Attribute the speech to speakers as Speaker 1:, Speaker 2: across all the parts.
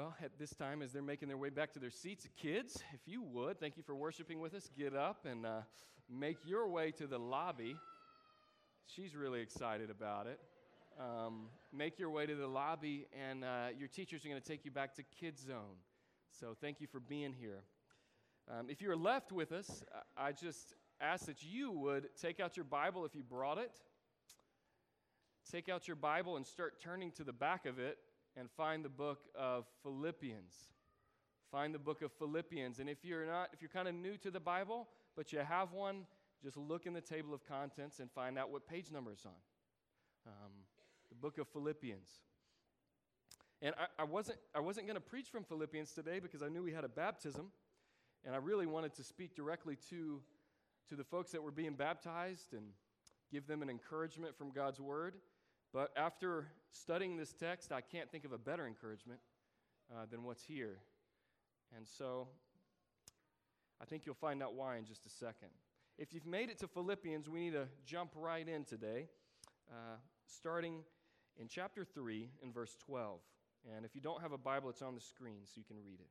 Speaker 1: Well, at this time, as they're making their way back to their seats, kids, if you would, thank you for worshiping with us. Get up and make your way to the lobby. She's really excited about it. Make your way to the lobby, and your teachers are going to take you back to Kids Zone. So thank you for being here. If you're left with us, I just ask that you would take out your Bible if you brought it. Take out your Bible and start turning to the back of it and find the book of Philippians. Find the book of Philippians. And if you're kind of new to the Bible, but you have one, just look in the table of contents and find out what page number it's on. The book of Philippians. And I wasn't going to preach from Philippians today because I knew we had a baptism, and I really wanted to speak directly to the folks that were being baptized and give them an encouragement from God's Word. But after studying this text, I can't think of a better encouragement than what's here. And so I think you'll find out why in just a second. If you've made it to Philippians, we need to jump right in today, starting in chapter 3 and verse 12. And if you don't have a Bible, it's on the screen so you can read it.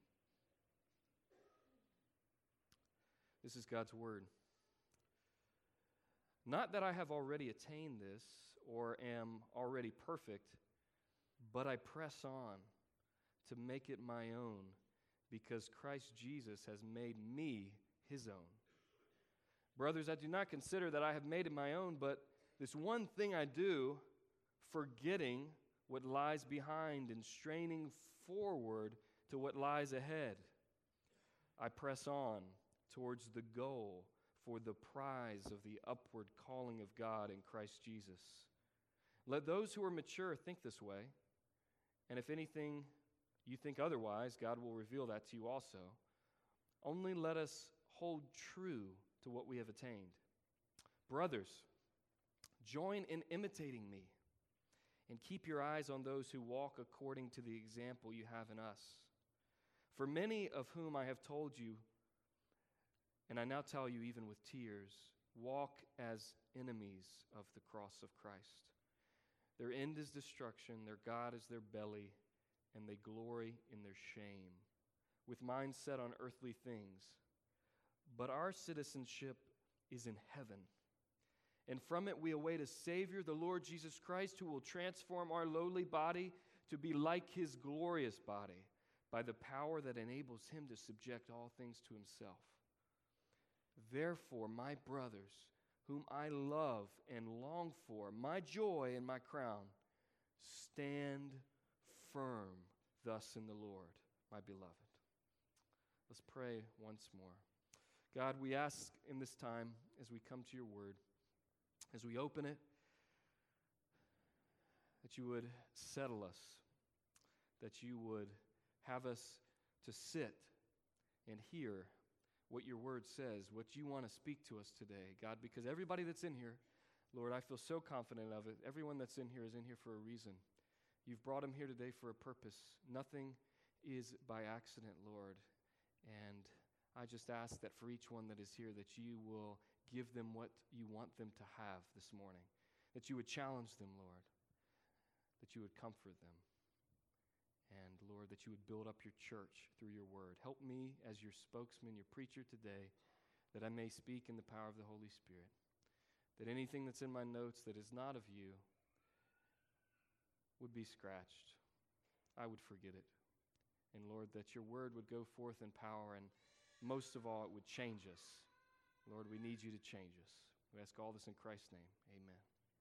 Speaker 1: This is God's Word. Not that I have already attained this or am already perfect, but I press on to make it my own because Christ Jesus has made me his own. Brothers, I do not consider that I have made it my own, but this one thing I do, forgetting what lies behind and straining forward to what lies ahead. I press on towards the goal for the prize of the upward calling of God in Christ Jesus. Let those who are mature think this way, and if anything you think otherwise, God will reveal that to you also. Only let us hold true to what we have attained. Brothers, join in imitating me, and keep your eyes on those who walk according to the example you have in us. For many of whom I have told you, and I now tell you even with tears, walk as enemies of the cross of Christ. Their end is destruction, their God is their belly, and they glory in their shame, with minds set on earthly things. But our citizenship is in heaven, and from it we await a Savior, the Lord Jesus Christ, who will transform our lowly body to be like his glorious body by the power that enables him to subject all things to himself. Therefore, my brothers, whom I love and long for, my joy and my crown, stand firm thus in the Lord, my beloved. Let's pray once more. God, we ask in this time, as we come to your word, as we open it, that you would settle us, that you would have us to sit and hear what your word says, what you want to speak to us today, God, because everybody that's in here, Lord, I feel so confident of it. Everyone that's in here is in here for a reason. You've brought them here today for a purpose. Nothing is by accident, Lord. And I just ask that for each one that is here, that you will give them what you want them to have this morning, that you would challenge them, Lord, that you would comfort them. And, Lord, that you would build up your church through your word. Help me as your spokesman, your preacher today, that I may speak in the power of the Holy Spirit. That anything that's in my notes that is not of you would be scratched. I would forget it. And, Lord, that your word would go forth in power, and most of all, it would change us. Lord, we need you to change us. We ask all this in Christ's name. Amen.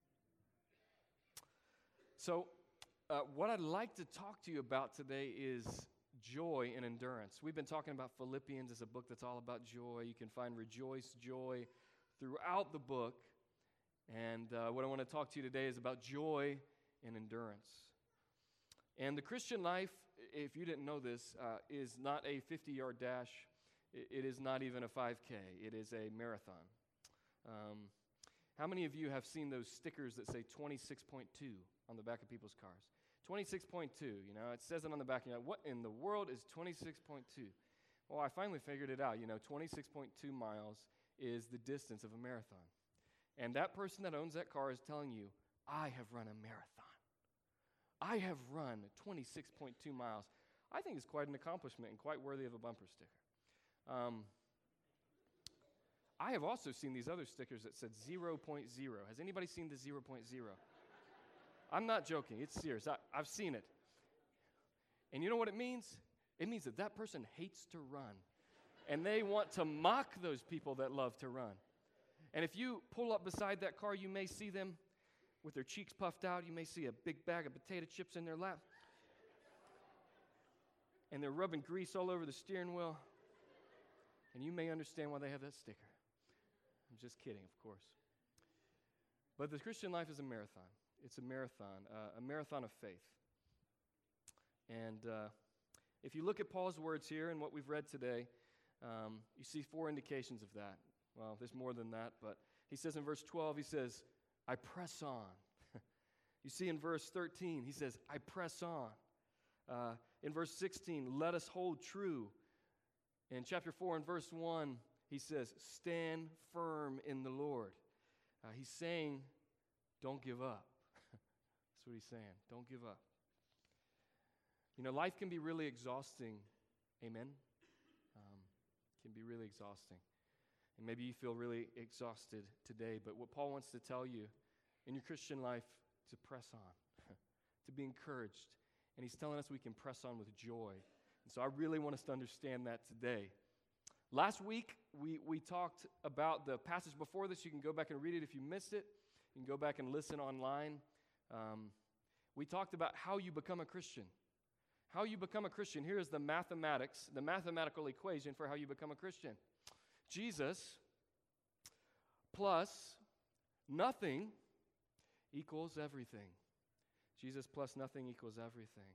Speaker 1: So, what I'd like to talk to you about today is joy and endurance. We've been talking about Philippians as a book that's all about joy. You can find rejoice, joy throughout the book. And what I want to talk to you today is about joy and endurance. And the Christian life, if you didn't know this, is not a 50-yard dash. It is not even a 5K. It is a marathon. How many of you have seen those stickers that say 26.2 on the back of people's cars? 26.2, it says it on the back. What in the world is 26.2? Well, I finally figured it out. 26.2 miles is the distance of a marathon. And that person that owns that car is telling you, I have run a marathon. I have run 26.2 miles. I think is quite an accomplishment and quite worthy of a bumper sticker. I have also seen these other stickers that said 0.0. Has anybody seen the 0.0? I'm not joking. It's serious. I've seen it. And you know what it means? It means that that person hates to run. And they want to mock those people that love to run. And if you pull up beside that car, you may see them with their cheeks puffed out. You may see a big bag of potato chips in their lap. And they're rubbing grease all over the steering wheel. And you may understand why they have that sticker. I'm just kidding, of course. But the Christian life is a marathon. It's a marathon of faith. And if you look at Paul's words here and what we've read today, you see 4 indications of that. Well, there's more than that, but he says in verse 12, he says, I press on. You see in verse 13, he says, I press on. In verse 16, let us hold true. In chapter 4 and verse 1, he says, stand firm in the Lord. He's saying, don't give up. That's what he's saying. Don't give up. You know, life can be really exhausting. Amen? Can be really exhausting. And maybe you feel really exhausted today, but what Paul wants to tell you in your Christian life, to press on, to be encouraged. And he's telling us we can press on with joy. And so I really want us to understand that today. Last week, we talked about the passage before this. You can go back and read it if you missed it. You can go back and listen online. We talked about how you become a Christian. How you become a Christian. Here is the mathematical equation for how you become a Christian. Jesus plus nothing equals everything. Jesus plus nothing equals everything.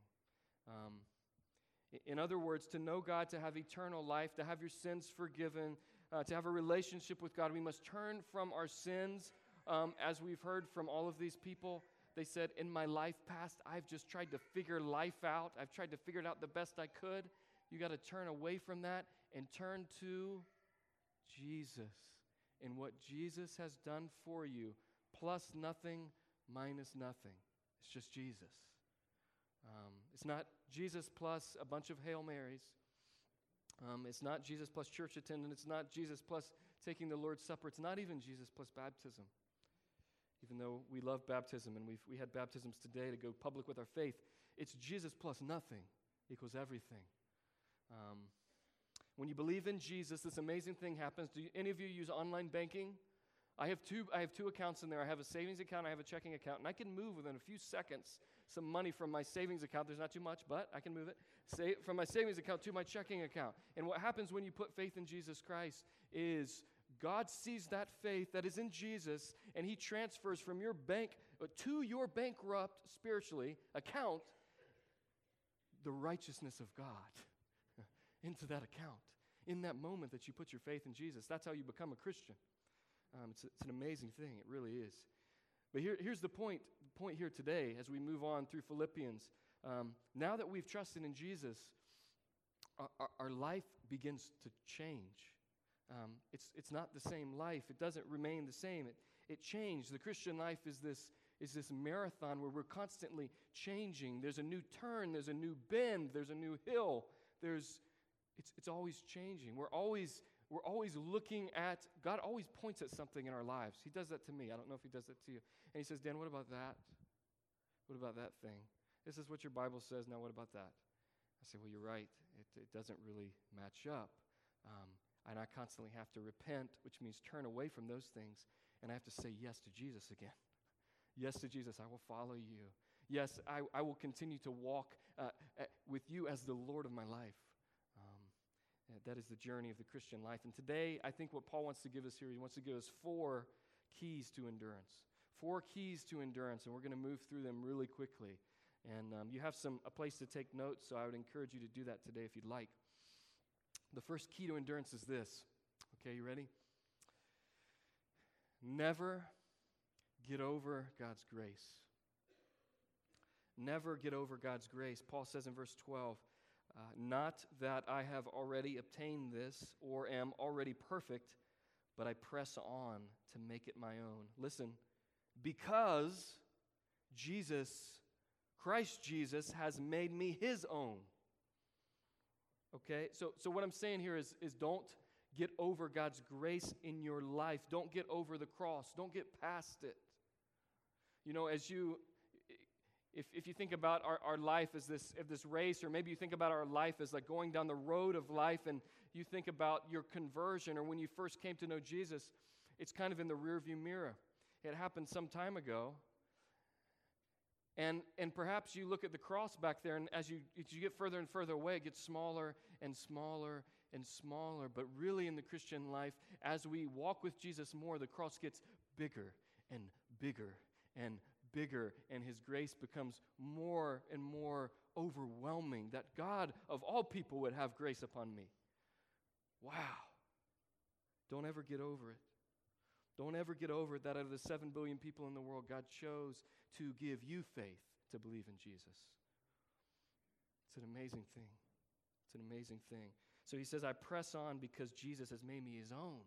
Speaker 1: In other words, to know God, to have eternal life, to have your sins forgiven, to have a relationship with God, we must turn from our sins. As we've heard from all of these people, they said, in my life past, I've just tried to figure life out. I've tried to figure it out the best I could. You got to turn away from that and turn to Jesus and what Jesus has done for you, plus nothing, minus nothing. It's just Jesus. It's not Jesus plus a bunch of Hail Marys. It's not Jesus plus church attendance. It's not Jesus plus taking the Lord's Supper. It's not even Jesus plus baptism. Even though we love baptism and we had baptisms today to go public with our faith, it's Jesus plus nothing equals everything. When you believe in Jesus, this amazing thing happens. Do any of you use online banking? I have two accounts in there. I have a savings account, I have a checking account, and I can move within a few seconds some money from my savings account. There's not too much, but I can move it. From my savings account to my checking account. And what happens when you put faith in Jesus Christ is God sees that faith that is in Jesus, and he transfers from your bank to your bankrupt, spiritually, account the righteousness of God into that account. In that moment that you put your faith in Jesus, that's how you become a Christian. It's an amazing thing. It really is. But here's the point here today as we move on through Philippians. Now that we've trusted in Jesus, our life begins to change. It's not the same life. It doesn't remain the same. It changed. The Christian life is this marathon where we're constantly changing. There's a new turn. There's a new bend. There's a new hill. It's always changing. We're always looking at, God always points at something in our lives. He does that to me. I don't know if he does that to you. And he says, Dan, what about that? What about that thing? This is what your Bible says. Now what about that? I say, well, you're right. It doesn't really match up. And I constantly have to repent, which means turn away from those things. And I have to say yes to Jesus again. Yes to Jesus, I will follow you. Yes, I will continue to walk with you as the Lord of my life. That is the journey of the Christian life. And today, I think what Paul wants to give us here, he wants to give us 4 keys to endurance. 4 keys to endurance, and we're going to move through them really quickly. And you have a place to take notes, so I would encourage you to do that today if you'd like. The first key to endurance is this. Okay, you ready? Never get over God's grace. Never get over God's grace. Paul says in verse 12, not that I have already obtained this or am already perfect, but I press on to make it my own. Listen, because Christ Jesus has made me his own. Okay? So what I'm saying here is don't get over God's grace in your life. Don't get over the cross. Don't get past it. You know, if you think about our life as this race, or maybe you think about our life as like going down the road of life, and you think about your conversion or when you first came to know Jesus, it's kind of in the rearview mirror. It happened some time ago. And perhaps you look at the cross back there, and as you get further and further away, it gets smaller and smaller and smaller. But really in the Christian life, as we walk with Jesus more, the cross gets bigger and bigger and bigger, and His grace becomes more and more overwhelming, that God of all people would have grace upon me. Wow. Don't ever get over it. Don't ever get over it that out of the 7 billion people in the world, God chose to give you faith to believe in Jesus. It's an amazing thing. It's an amazing thing. So He says, I press on because Jesus has made me His own.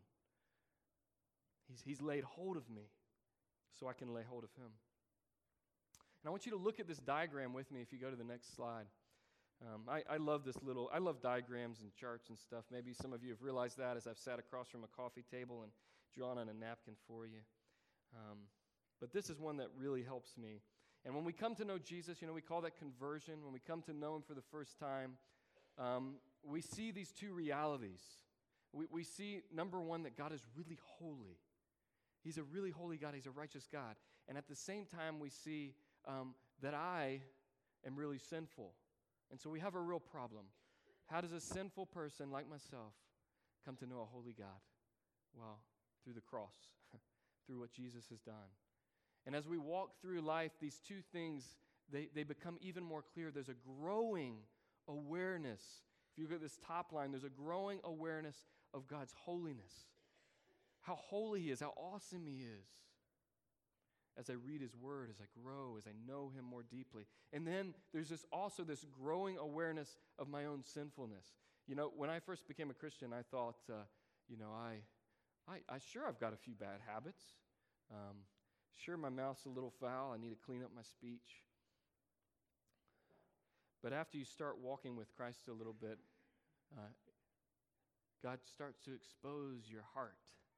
Speaker 1: He's laid hold of me so I can lay hold of Him. And I want you to look at this diagram with me if you go to the next slide. I love diagrams and charts and stuff. Maybe some of you have realized that as I've sat across from a coffee table and drawn on a napkin for you. But this is one that really helps me. And when we come to know Jesus, we call that conversion. When we come to know Him for the first time, we see these two realities. We see, number one, that God is really holy. He's a really holy God. He's a righteous God. And at the same time, we see that I am really sinful. And so we have a real problem. How does a sinful person like myself come to know a holy God? Well, through the cross, through what Jesus has done. And as we walk through life, these two things, they become even more clear. There's a growing awareness. If you look at this top line, there's a growing awareness of God's holiness. How holy He is, how awesome He is. As I read His Word, as I grow, as I know Him more deeply. And then there's also this growing awareness of my own sinfulness. When I first became a Christian, I thought, I've got a few bad habits. Sure, my mouth's a little foul. I need to clean up my speech. But after you start walking with Christ a little bit, God starts to expose your heart,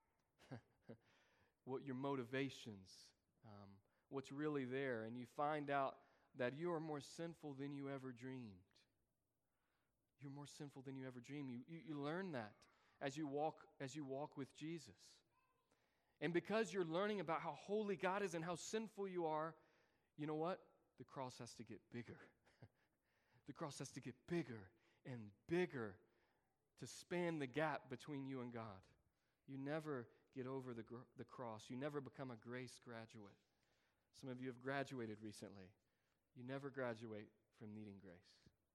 Speaker 1: what your motivations, what's really there, and you find out that you are more sinful than you ever dreamed. You're more sinful than you ever dreamed. You learn that as you walk with Jesus. And because you're learning about how holy God is and how sinful you are, you know what? The cross has to get bigger. The cross has to get bigger and bigger to span the gap between you and God. You never get over the cross. You never become a grace graduate. Some of you have graduated recently. You never graduate from needing grace.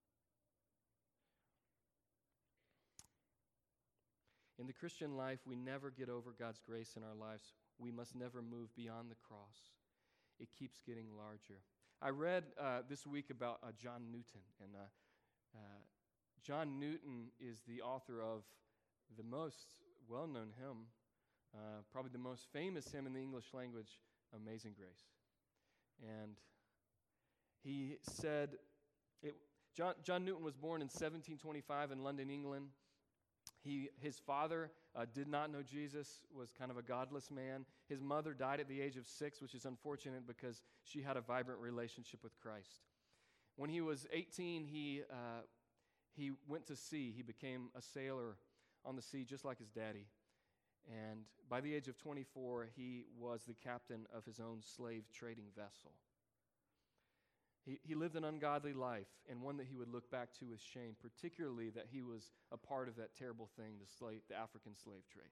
Speaker 1: In the Christian life, we never get over God's grace in our lives. We must never move beyond the cross. It keeps getting larger. I read this week about John Newton, and John Newton is the author of the most well-known hymn, probably the most famous hymn in the English language, Amazing Grace. And he said, John Newton was born in 1725 in London, England. His father did not know Jesus, was kind of a godless man. His mother died at the age of 6, which is unfortunate because she had a vibrant relationship with Christ. When he was 18, he went to sea. He became a sailor on the sea, just like his daddy. And by the age of 24, he was the captain of his own slave trading vessel. He lived an ungodly life, and one that he would look back to with shame, particularly that he was a part of that terrible thing, the African slave trade.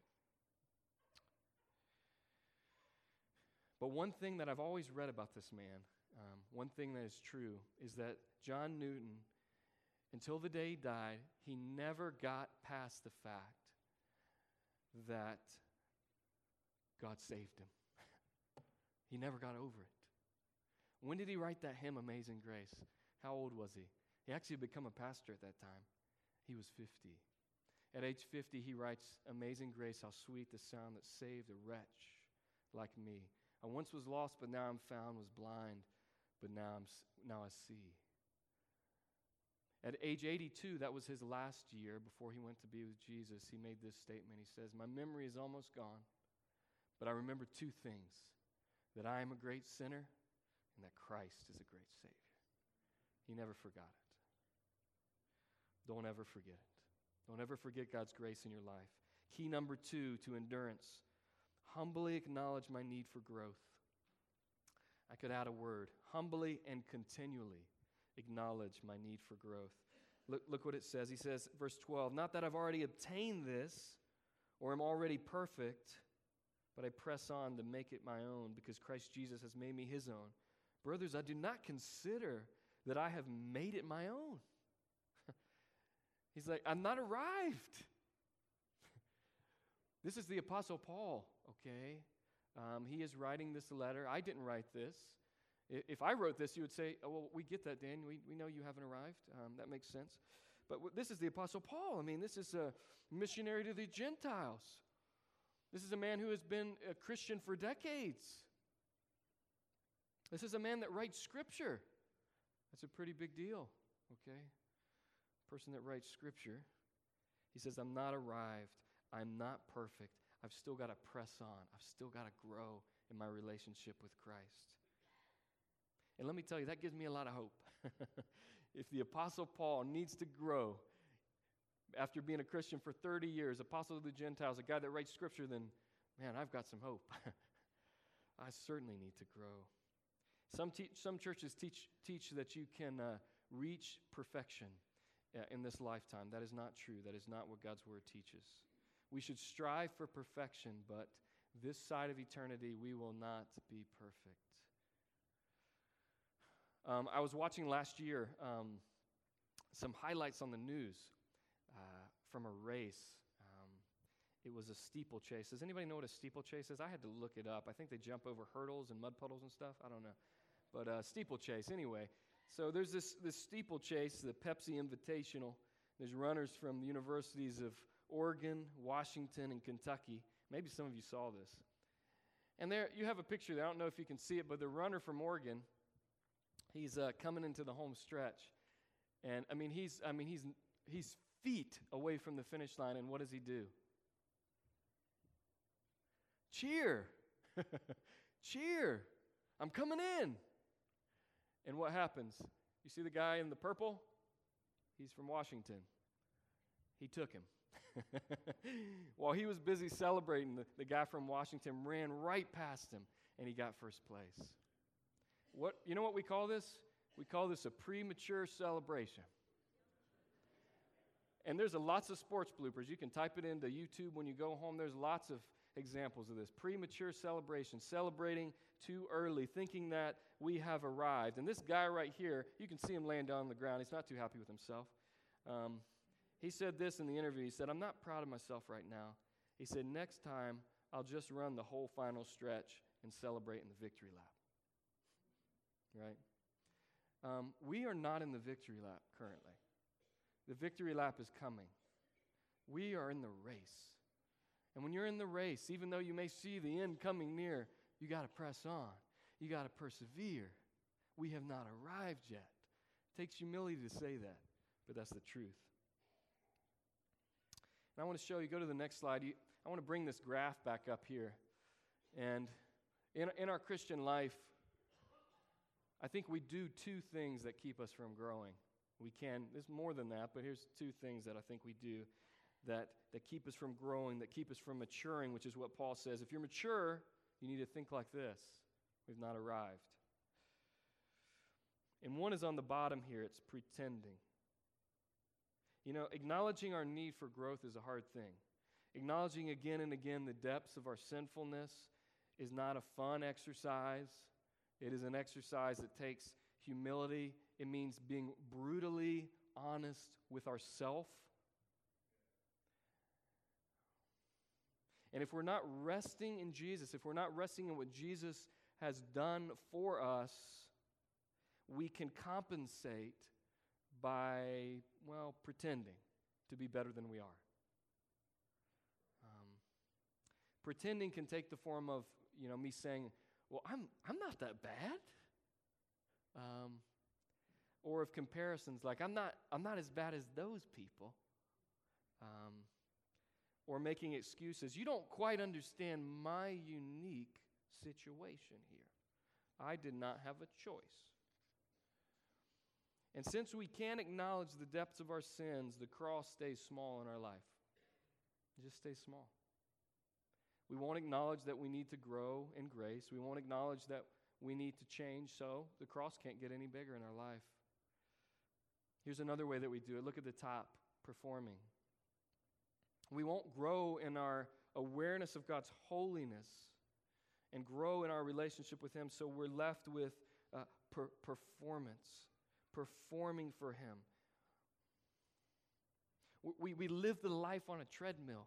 Speaker 1: But one thing that I've always read about this man, one thing that is true, is that John Newton, until the day he died, he never got past the fact that God saved him. He never got over it. When did he write that hymn, Amazing Grace? How old was he? He actually had become a pastor at that time. He was 50. At age 50, he writes, Amazing Grace, how sweet the sound that saved a wretch like me. I once was lost, but now I'm found, was blind, but now I see. At age 82, that was his last year before he went to be with Jesus. He made this statement. He says, "My memory is almost gone, but I remember two things, that I am a great sinner and that Christ is a great Savior." He never forgot it. Don't ever forget it. Don't ever forget God's grace in your life. Key number 2 to endurance: humbly acknowledge my need for growth. I could add a word: humbly and continually acknowledge my need for growth. Look what it says. He says, verse 12, "Not that I've already obtained this or am already perfect, but I press on to make it my own because Christ Jesus has made me his own. Brothers, I do not consider that I have made it my own." He's like, I'm not arrived. This is the Apostle Paul, okay? He is writing this letter. I didn't write this. If I wrote this, you would say, "Oh, well, we get that, Dan. We know you haven't arrived." That makes sense. But this is the Apostle Paul. I mean, this is a missionary to the Gentiles. This is a man who has been a Christian for decades. This is a man that writes Scripture. That's a pretty big deal, okay? Person that writes Scripture. He says, I'm not arrived. I'm not perfect. I've still got to press on. I've still got to grow in my relationship with Christ. And let me tell you, that gives me a lot of hope. If the Apostle Paul needs to grow after being a Christian for 30 years, apostle of the Gentiles, a guy that writes Scripture, then, man, I've got some hope. I certainly need to grow. Some churches teach that you can reach perfection in this lifetime. That is not true. That is not what God's Word teaches. We should strive for perfection, but this side of eternity, we will not be perfect. I was watching last year some highlights on the news from a race. It was a steeplechase. Does anybody know what a steeplechase is? I had to look it up. I think they jump over hurdles and mud puddles and stuff. I don't know. But steeplechase, anyway. So there's this steeplechase, the Pepsi Invitational. There's runners from the universities of Oregon, Washington, and Kentucky. Maybe some of you saw this. And there you have a picture there. I don't know if you can see it, but the runner from Oregon, he's coming into the home stretch. And he's feet away from the finish line, and what does he do? Cheer. Cheer. I'm coming in. And what happens? You see the guy in the purple? He's from Washington. He took him. While he was busy celebrating, the guy from Washington ran right past him, and he got first place. You know what we call this? We call this a premature celebration. And there's lots of sports bloopers. You can type it into YouTube when you go home. There's lots of examples of this. Premature celebration, celebrating too early, thinking that we have arrived. And this guy right here, you can see him laying down on the ground. He's not too happy with himself. He said this in the interview. He said, I'm not proud of myself right now. He said, next time, I'll just run the whole final stretch and celebrate in the victory lap. Right? We are not in the victory lap currently. The victory lap is coming. We are in the race. And when you're in the race, even though you may see the end coming near, you got to press on. You got to persevere. We have not arrived yet. It takes humility to say that, but that's the truth. And I want to show you, go to the next slide. I want to bring this graph back up here. And in our Christian life, I think we do two things that keep us from growing. There's more than that, but here's two things that I think we do that keep us from growing, that keep us from maturing, which is what Paul says. If you're mature, you need to think like this. We've not arrived. And one is on the bottom here. It's pretending. You know, acknowledging our need for growth is a hard thing. Acknowledging again and again the depths of our sinfulness is not a fun exercise. It is an exercise that takes humility. It means being brutally honest with ourselves. And if we're not resting in Jesus, if we're not resting in what Jesus has done for us, we can compensate by, pretending to be better than we are. Pretending can take the form of, me saying, well, I'm not that bad. or of comparisons, like I'm not as bad as those people, or making excuses. You don't quite understand my unique situation here. I did not have a choice. And since we can't acknowledge the depths of our sins, the cross stays small in our life. It just stays small. We won't acknowledge that we need to grow in grace. We won't acknowledge that we need to change, so the cross can't get any bigger in our life. Here's another way that we do it. Look at the top, performing. We won't grow in our awareness of God's holiness and grow in our relationship with Him, so we're left with performance, performing for Him. We live the life on a treadmill.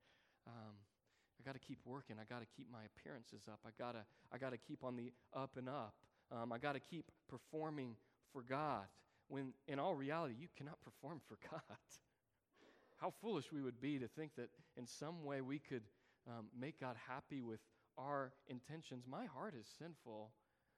Speaker 1: I got to keep working. I got to keep my appearances up. I got to keep on the up and up. I got to keep performing for God. When in all reality, you cannot perform for God. How foolish we would be to think that in some way we could make God happy with our intentions. My heart is sinful.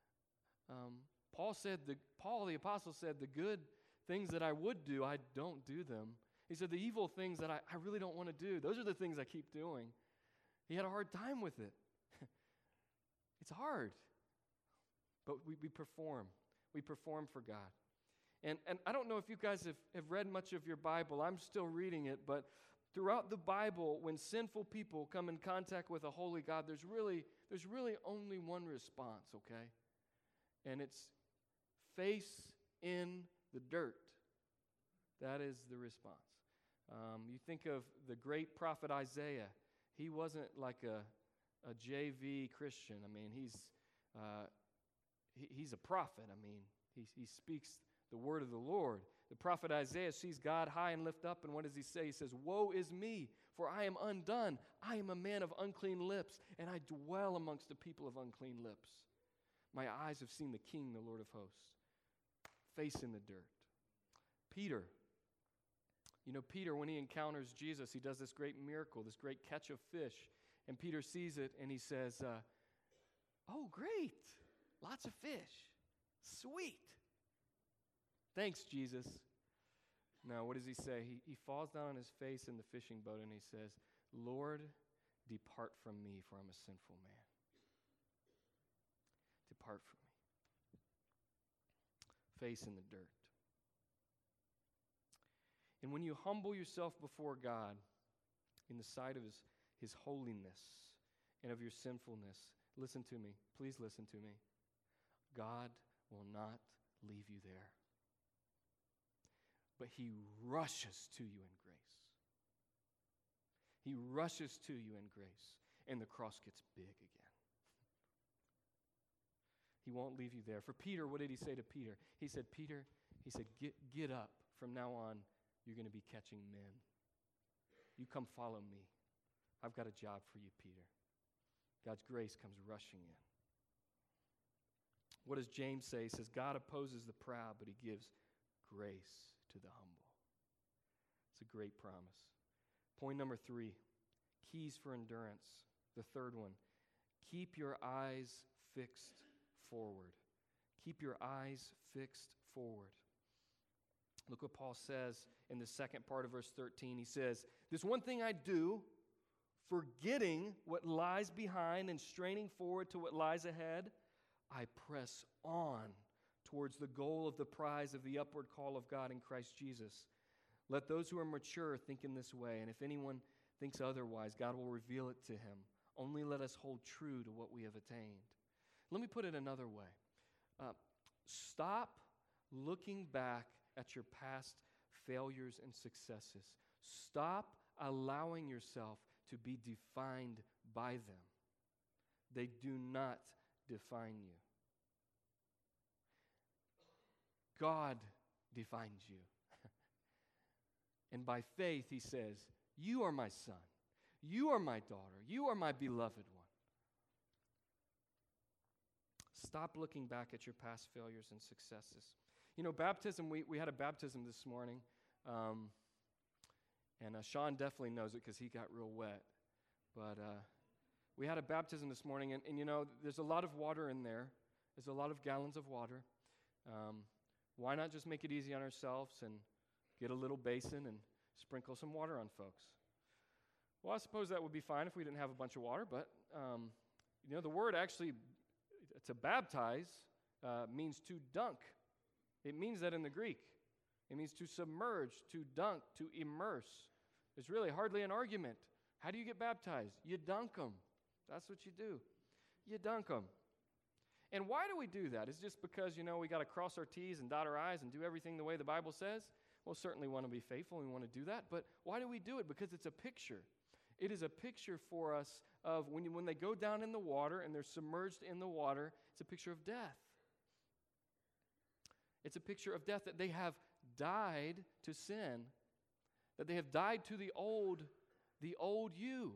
Speaker 1: Paul the apostle said, the good things that I would do, I don't do them. He said, the evil things that I really don't want to do, those are the things I keep doing. He had a hard time with it. It's hard. But we perform. We perform for God. And I don't know if you guys have read much of your Bible. I'm still reading it, but throughout the Bible, when sinful people come in contact with a holy God, there's really only one response, okay? And it's face in the dirt. That is the response. You think of the great prophet Isaiah. He wasn't like a JV Christian. I mean, he's a prophet. I mean, he speaks the word of the Lord. The prophet Isaiah sees God high and lift up, and what does he say? He says, "Woe is me, for I am undone. I am a man of unclean lips, and I dwell amongst the people of unclean lips. My eyes have seen the King, the Lord of hosts." Face in the dirt. Peter. You know, Peter, when he encounters Jesus, he does this great miracle, this great catch of fish. And Peter sees it, and he says, oh, great. Lots of fish. Sweet. Thanks, Jesus. Now, what does he say? He falls down on his face in the fishing boat, and he says, Lord, depart from me, for I'm a sinful man. Depart from me. Face in the dirt. And when you humble yourself before God in the sight of His holiness and of your sinfulness, listen to me. Please listen to me. God will not leave you there. But He rushes to you in grace. He rushes to you in grace, and the cross gets big again. He won't leave you there. For Peter, what did He say to Peter? He said, Peter, get up. From now on, you're going to be catching men. You come follow me. I've got a job for you, Peter. God's grace comes rushing in. What does James say? He says, God opposes the proud, but He gives grace to the humble. It's a great promise. Point number 3, keys for endurance. The third one, keep your eyes fixed forward. Keep your eyes fixed forward. Look what Paul says in the second part of verse 13. He says, this one thing I do, forgetting what lies behind and straining forward to what lies ahead, I press on towards the goal of the prize of the upward call of God in Christ Jesus. Let those who are mature think in this way, and if anyone thinks otherwise, God will reveal it to him. Only let us hold true to what we have attained. Let me put it another way. Stop looking back at your past failures and successes. Stop allowing yourself to be defined by them. They do not define you. God defines you. And by faith, He says, you are my son. You are my daughter. You are my beloved one. Stop looking back at your past failures and successes. You know, baptism, we had a baptism this morning, and Sean definitely knows it because he got real wet. But we had a baptism this morning, and you know, there's a lot of water in there. There's a lot of gallons of water. Why not just make it easy on ourselves and get a little basin and sprinkle some water on folks? Well, I suppose that would be fine if we didn't have a bunch of water, but the word actually, to baptize, means to dunk. It means that in the Greek. It means to submerge, to dunk, to immerse. There's really hardly an argument. How do you get baptized? You dunk them. That's what you do. You dunk them. And why do we do that? Is it just because, we got to cross our T's and dot our I's and do everything the way the Bible says? Well, certainly want to be faithful and we want to do that. But why do we do it? Because it's a picture. It is a picture for us of when they go down in the water and they're submerged in the water, it's a picture of death. It's a picture of death, that they have died to sin, that they have died to the old you.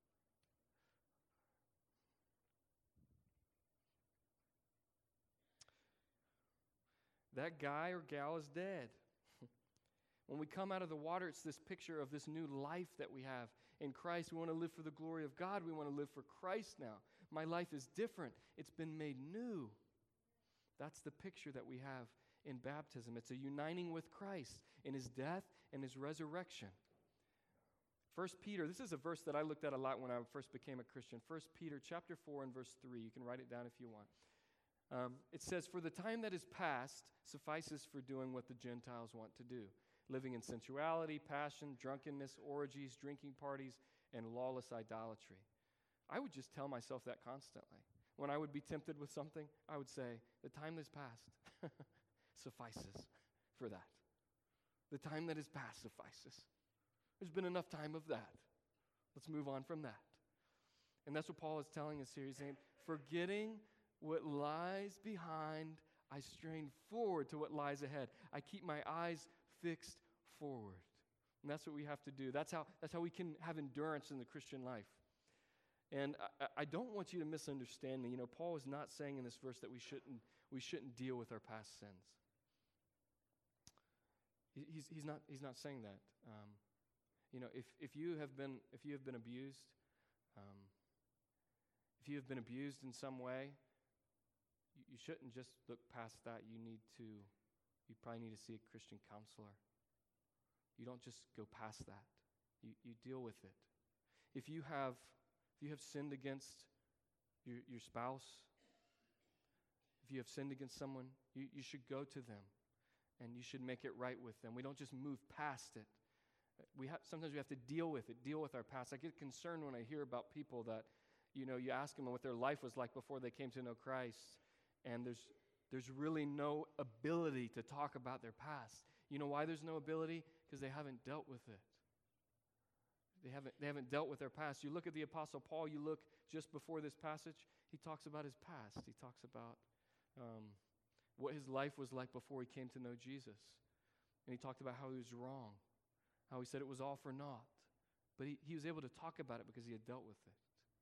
Speaker 1: That guy or gal is dead. When we come out of the water, it's this picture of this new life that we have in Christ. We want to live for the glory of God. We want to live for Christ now. My life is different. It's been made new. That's the picture that we have in baptism. It's a uniting with Christ in his death and his resurrection. 1 Peter, this is a verse that I looked at a lot when I first became a Christian. 1 Peter chapter 4 and verse 3. You can write it down if you want. It says, "For the time that is past suffices for doing what the Gentiles want to do, living in sensuality, passion, drunkenness, orgies, drinking parties, and lawless idolatry." I would just tell myself that constantly. When I would be tempted with something, I would say, the time that's past suffices for that. The time that is past suffices. There's been enough time of that. Let's move on from that. And that's what Paul is telling us here. He's saying, forgetting what lies behind, I strain forward to what lies ahead. I keep my eyes fixed forward. And that's what we have to do. That's how we can have endurance in the Christian life. And I don't want you to misunderstand me. Paul is not saying in this verse that we shouldn't deal with our past sins. He's not saying that. If you have been abused, if you have been abused in some way, you shouldn't just look past that. You probably need to see a Christian counselor. You don't just go past that. You deal with it. If you have sinned against your spouse, if you have sinned against someone, you should go to them and you should make it right with them. We don't just move past it. Sometimes we have to deal with it, deal with our past. I get concerned when I hear about people that, you ask them what their life was like before they came to know Christ, and there's really no ability to talk about their past. You know why there's no ability? Because they haven't dealt with it. They haven't dealt with their past. You look at the Apostle Paul, you look just before this passage, he talks about his past. He talks about what his life was like before he came to know Jesus. And he talked about how he was wrong, how he said it was all for naught. But he was able to talk about it because he had dealt with it.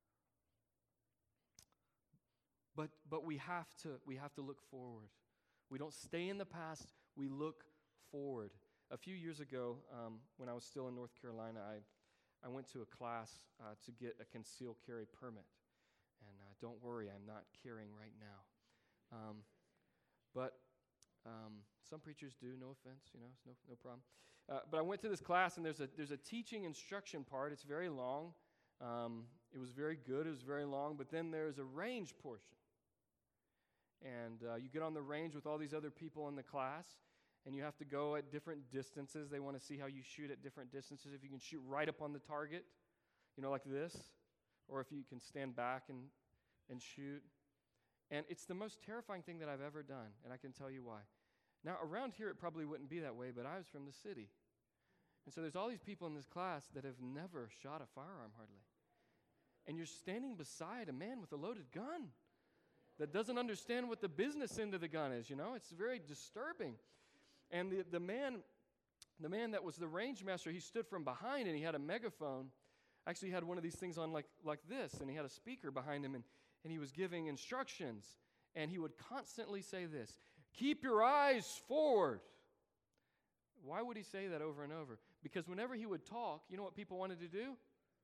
Speaker 1: But we have to look forward. We don't stay in the past, we look forward. A few years ago, when I was still in North Carolina, I went to a class to get a concealed carry permit. And don't worry, I'm not carrying right now. But some preachers do, no offense, it's no problem. But I went to this class, and there's a teaching instruction part. It's very long. It was very good. It was very long. But then there's a range portion. And you get on the range with all these other people in the class, and you have to go at different distances. They want to see how you shoot at different distances. If you can shoot right up on the target, like this, or if you can stand back and shoot. And it's the most terrifying thing that I've ever done, and I can tell you why. Now, around here, it probably wouldn't be that way, but I was from the city. And so there's all these people in this class that have never shot a firearm hardly. And you're standing beside a man with a loaded gun that doesn't understand what the business end of the gun is, It's very disturbing. And the man that was the range master, he stood from behind, and he had a megaphone. Actually, he had one of these things on like this, and he had a speaker behind him, and he was giving instructions. And he would constantly say this, "Keep your eyes forward." Why would he say that over and over? Because whenever he would talk, you know what people wanted to do?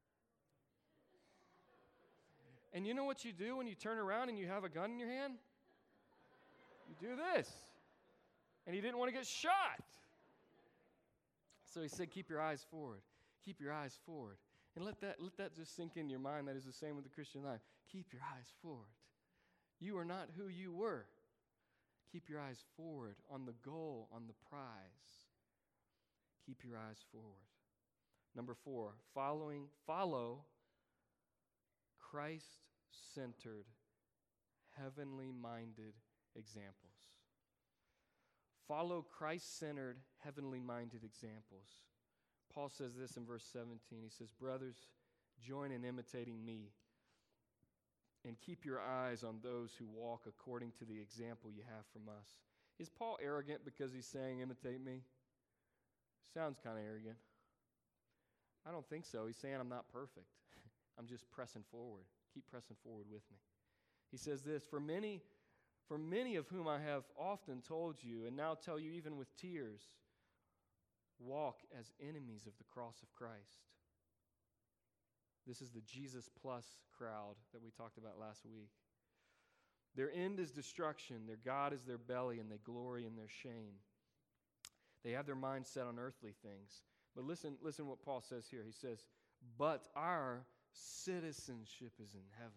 Speaker 1: And you know what you do when you turn around and you have a gun in your hand? You do this. And he didn't want to get shot. So he said, keep your eyes forward. Keep your eyes forward. And let that just sink in your mind. That is the same with the Christian life. Keep your eyes forward. You are not who you were. Keep your eyes forward on the goal, on the prize. Keep your eyes forward. Number 4, follow Christ-centered, heavenly-minded examples. Follow Christ-centered, heavenly-minded examples. Paul says this in verse 17. He says, brothers, join in imitating me, and keep your eyes on those who walk according to the example you have from us. Is Paul arrogant because he's saying, imitate me? Sounds kind of arrogant. I don't think so. He's saying I'm not perfect. I'm just pressing forward. Keep pressing forward with me. He says this, for many of whom I have often told you, and now tell you even with tears, walk as enemies of the cross of Christ. This is the Jesus plus crowd that we talked about last week. Their end is destruction. Their God is their belly, and they glory in their shame. They have their mind set on earthly things. But listen what Paul says here. He says, but our citizenship is in heaven.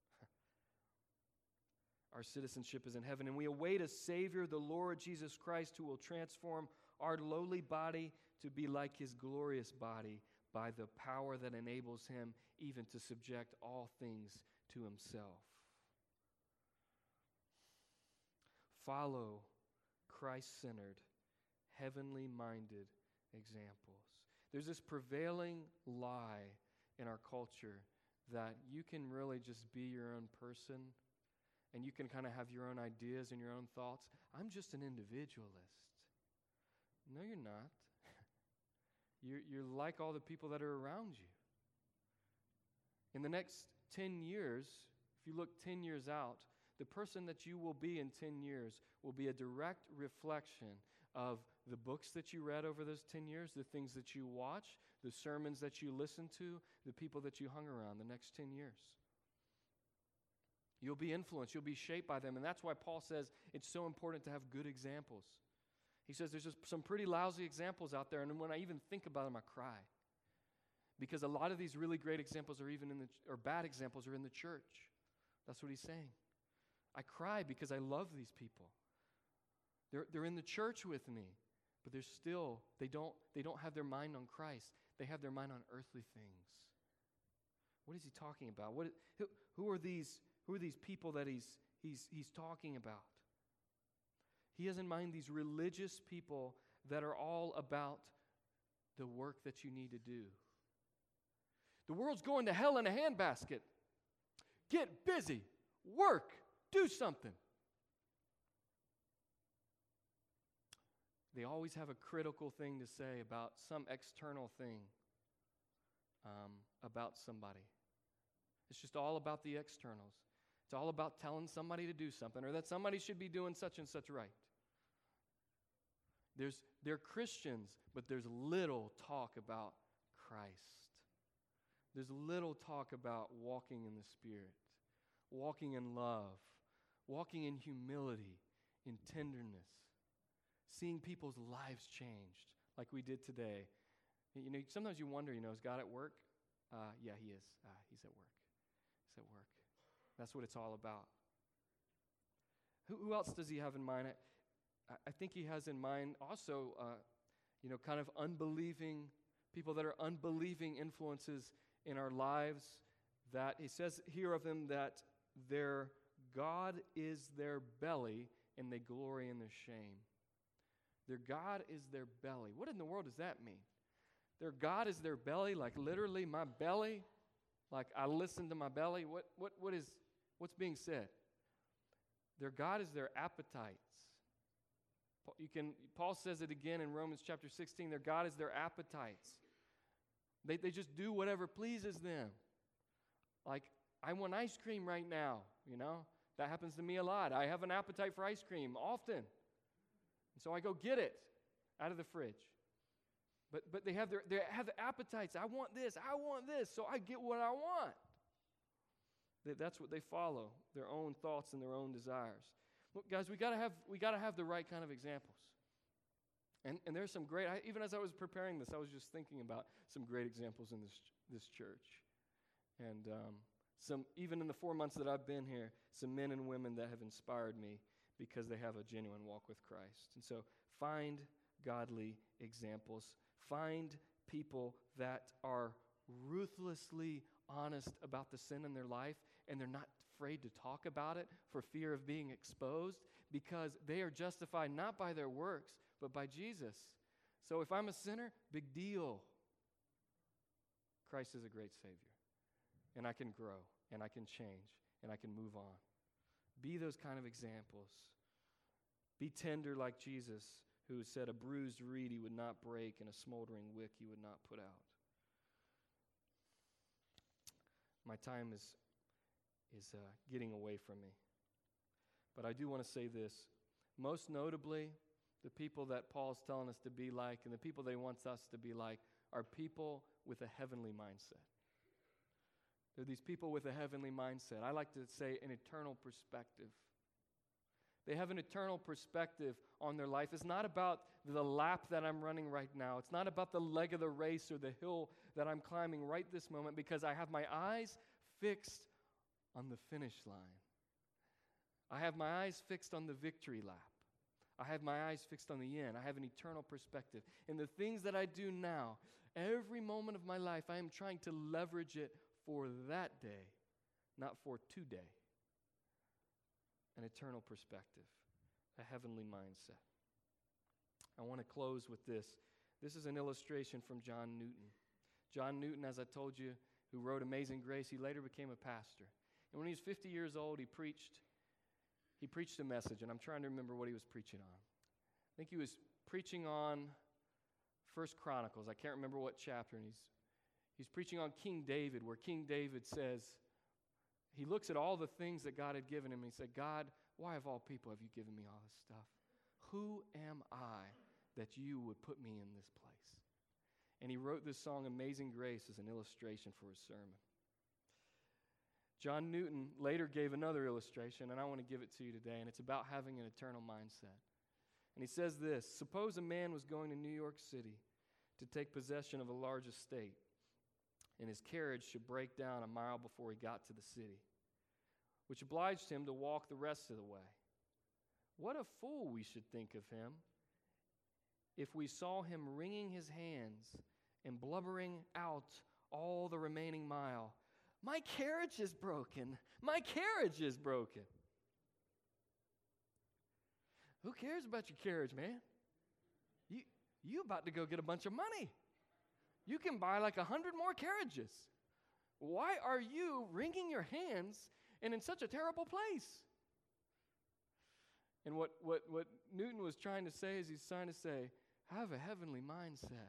Speaker 1: Our citizenship is in heaven, and we await a Savior, the Lord Jesus Christ, who will transform our lowly body to be like his glorious body by the power that enables him even to subject all things to himself. Follow Christ-centered, heavenly-minded examples. There's this prevailing lie in our culture that you can really just be your own person and you can kind of have your own ideas and your own thoughts. I'm just an individualist. No, you're not. You're like all the people that are around you. In the next 10 years, if you look 10 years out, the person that you will be in 10 years will be a direct reflection of the books that you read over those 10 years, the things that you watch, the sermons that you listen to, the people that you hung around the next 10 years. You'll be influenced. You'll be shaped by them. And that's why Paul says it's so important to have good examples. He says there's just some pretty lousy examples out there, and when I even think about them, I cry. Because a lot of these really great examples or bad examples are in the church. That's what he's saying. I cry because I love these people. They're in the church with me, but they don't have their mind on Christ. They have their mind on earthly things. What is he talking about? Who are these people that he's talking about? He has in mind these religious people that are all about the work that you need to do. The world's going to hell in a handbasket. Get busy. Work. Do something. They always have a critical thing to say about some external thing about somebody. It's just all about the externals. It's all about telling somebody to do something or that somebody should be doing such and such right. They're Christians, but there's little talk about Christ. There's little talk about walking in the Spirit, walking in love, walking in humility, in tenderness, seeing people's lives changed like we did today. You know, sometimes you wonder, is God at work? Yeah, he is. He's at work. He's at work. That's what it's all about. Who else does he have in mind? I think he has in mind also, kind of unbelieving, people that are unbelieving influences in our lives, that he says here of them that their God is their belly and they glory in their shame. Their God is their belly. What in the world does that mean? Their God is their belly, like literally my belly, like I listen to my belly. What's being said? Their God is their appetites. Paul says it again in Romans chapter 16. Their God is their appetites. They just do whatever pleases them. Like, I want ice cream right now, That happens to me a lot. I have an appetite for ice cream often. And so I go get it out of the fridge. But they have the appetites. I want this, so I get what I want. That's what they follow, their own thoughts and their own desires. Look, guys, we gotta have the right kind of examples. And there's some great, even as I was preparing this, I was just thinking about some great examples in this church. And even in the 4 months that I've been here, some men and women that have inspired me because they have a genuine walk with Christ. And so find godly examples. Find people that are ruthlessly honest about the sin in their life, and they're not afraid to talk about it for fear of being exposed, because they are justified not by their works, but by Jesus. So if I'm a sinner, big deal. Christ is a great Savior. And I can grow, and I can change, and I can move on. Be those kind of examples. Be tender like Jesus, who said, a bruised reed he would not break, and a smoldering wick he would not put out. My time is getting away from me. But I do want to say this. Most notably, the people that Paul's telling us to be like, and the people that he wants us to be like, are people with a heavenly mindset. They're these people with a heavenly mindset. I like to say an eternal perspective. They have an eternal perspective on their life. It's not about the lap that I'm running right now. It's not about the leg of the race or the hill that I'm climbing right this moment, because I have my eyes fixed on the finish line. I have my eyes fixed on the victory lap. I have my eyes fixed on the end. I have an eternal perspective. And the things that I do now, every moment of my life, I am trying to leverage it for that day, not for today. An eternal perspective, a heavenly mindset. I want to close with this. This is an illustration from John Newton. John Newton, as I told you, who wrote Amazing Grace, he later became a pastor. And when he was 50 years old, he preached a message, and I'm trying to remember what he was preaching on. I think he was preaching on 1 Chronicles. I can't remember what chapter, and he's preaching on King David, where King David says, he looks at all the things that God had given him, and he said, God, why of all people have you given me all this stuff? Who am I that you would put me in this place? And he wrote this song, Amazing Grace, as an illustration for his sermon. John Newton later gave another illustration, and I want to give it to you today, and it's about having an eternal mindset. And he says this: suppose a man was going to New York City to take possession of a large estate, and his carriage should break down a mile before he got to the city, which obliged him to walk the rest of the way. What a fool we should think of him if we saw him wringing his hands and blubbering out all the remaining mile. My carriage is broken. My carriage is broken. Who cares about your carriage, man? You about to go get a bunch of money. You can buy like 100 more carriages. Why are you wringing your hands and in such a terrible place? And what Newton was trying to say is he's trying to say, have a heavenly mindset.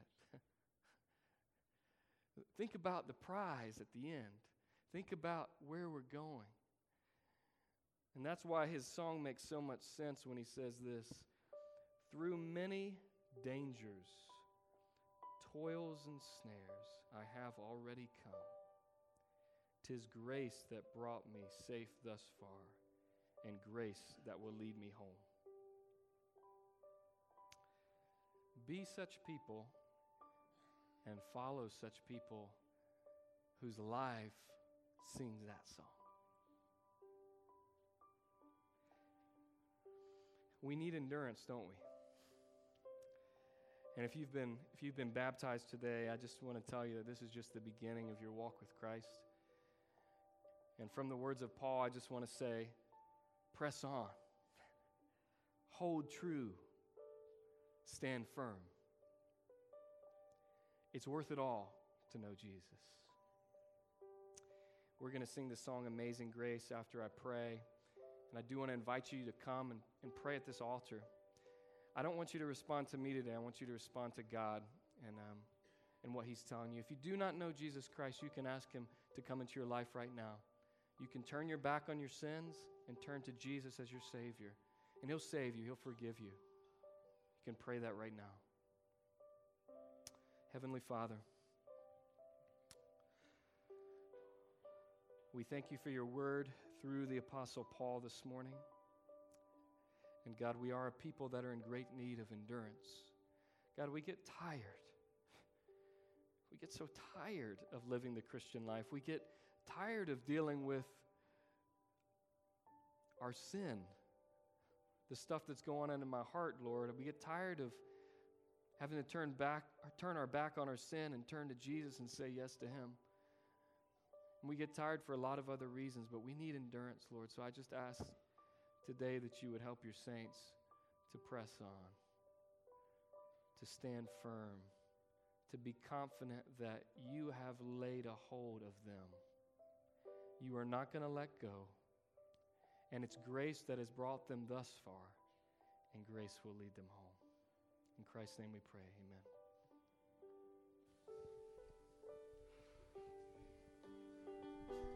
Speaker 1: Think about the prize at the end. Think about where we're going. And that's why his song makes so much sense when he says this: through many dangers, toils and snares, I have already come. 'Tis grace that brought me safe thus far, and grace that will lead me home. Be such people and follow such people whose life sings that song. We need endurance, don't we? And if you've been baptized today, I just want to tell you that this is just the beginning of your walk with Christ. And from the words of Paul, I just want to say, press on. Hold true. Stand firm. It's worth it all to know Jesus. We're going to sing the song Amazing Grace after I pray. And I do want to invite you to come and pray at this altar. I don't want you to respond to me today. I want you to respond to God and what He's telling you. If you do not know Jesus Christ, you can ask Him to come into your life right now. You can turn your back on your sins and turn to Jesus as your Savior. And He'll save you. He'll forgive you. You can pray that right now. Heavenly Father, we thank you for your word through the Apostle Paul this morning. And God, we are a people that are in great need of endurance. God, we get tired. We get so tired of living the Christian life. We get tired of dealing with our sin, the stuff that's going on in my heart, Lord. We get tired of having to turn our back on our sin and turn to Jesus and say yes to Him. And we get tired for a lot of other reasons, but we need endurance, Lord. So I just ask today that you would help your saints to press on, to stand firm, to be confident that you have laid a hold of them. You are not going to let go. And it's grace that has brought them thus far, and grace will lead them home. In Christ's name we pray, amen.